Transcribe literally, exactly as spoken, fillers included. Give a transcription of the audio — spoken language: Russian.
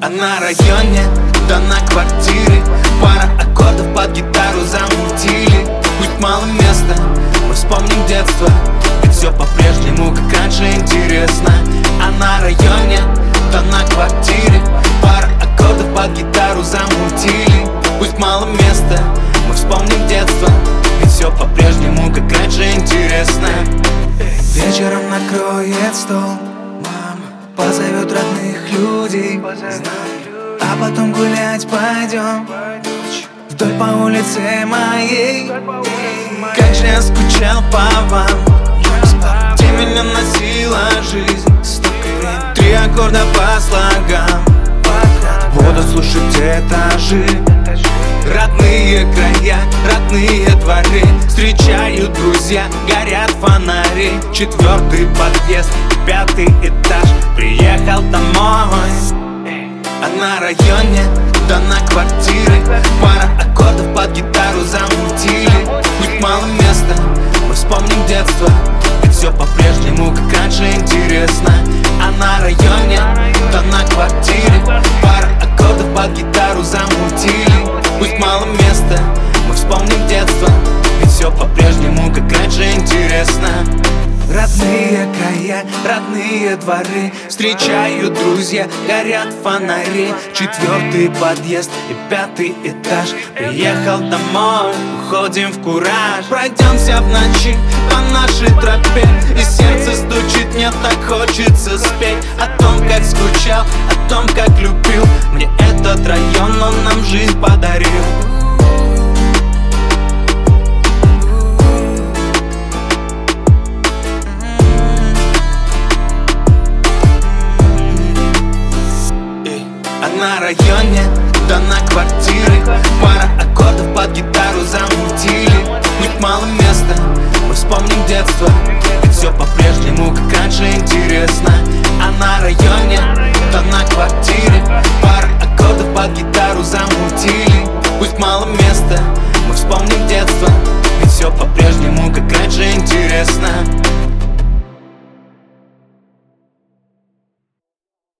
А на районе, да на квартире, пара аккордов под гитару замутили. Пусть мало места, мы вспомним детство, ведь все по-прежнему, как раньше, интересно. А на районе, да на квартире, пара аккордов под гитару замутили. Пусть мало места, мы вспомним детство, ведь все по-прежнему, как раньше, интересно. Вечером накроет стол, мама позовет родных людей, знаю. А потом гулять пойдем вдоль по улице моей. Как же я скучал по вам, где меня носила жизнь. Три аккорда по слогам, буду слушать этажи. Родные края, родные дворы, встречают друзья, горят фонари. Четвертый подъезд, пятый этаж, приехал домой. А на районе, да на квартире, пара аккордов под гитару замутили. Пусть мало места, мы вспомним детство, ведь все по-прежнему, как раньше, интересно. А на районе, да на квартире, пара аккордов под гитару замутили. Пусть мало места, мы вспомним детство, ведь все по-прежнему, как раньше, интересно. Родные края, родные дворы, встречают друзья, горят фонари. Четвертый подъезд и пятый этаж, приехал домой, уходим в кураж. Пройдемся в ночи по нашей тропе, и сердце стучит, мне так хочется спеть о том, как скучал, о том, как любил. Мне этот район, он нам жизнь подарил. На районе, да на квартире, пара аккордов под гитару замутили. Пусть мало места, мы вспомним детство, ведь все по-прежнему, как раньше, интересно. А на районе, да на квартире, пара аккордов под гитару замутили. Пусть мало места, мы вспомним детство, ведь все по-прежнему, как раньше, интересно.